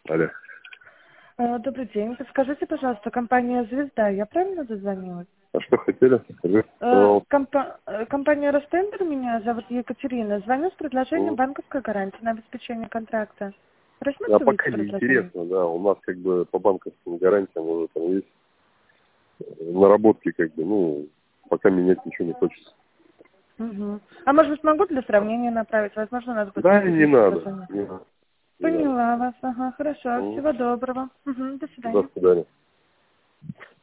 Алло. Добрый день. Подскажите, пожалуйста, компания «Звезда». Я правильно дозвонилась? А что хотели? Скажи, пожалуйста. Компания «Ростендер», меня зовут Екатерина. Звоню с предложением Мгм. банковской гарантии на обеспечение контракта. А Рассматриваете пока не предложение? интересно, да. У нас как бы по банковским гарантиям уже там есть наработки, как бы, пока менять ничего не хочется. Угу. А может быть, могу для сравнения направить? Возможно, у нас будет Да, не выгоднее надо. предложение. Не надо. Не надо. Поняла вас. Ага, хорошо. Мгм. Всего доброго. Угу, до До свидания. свидания.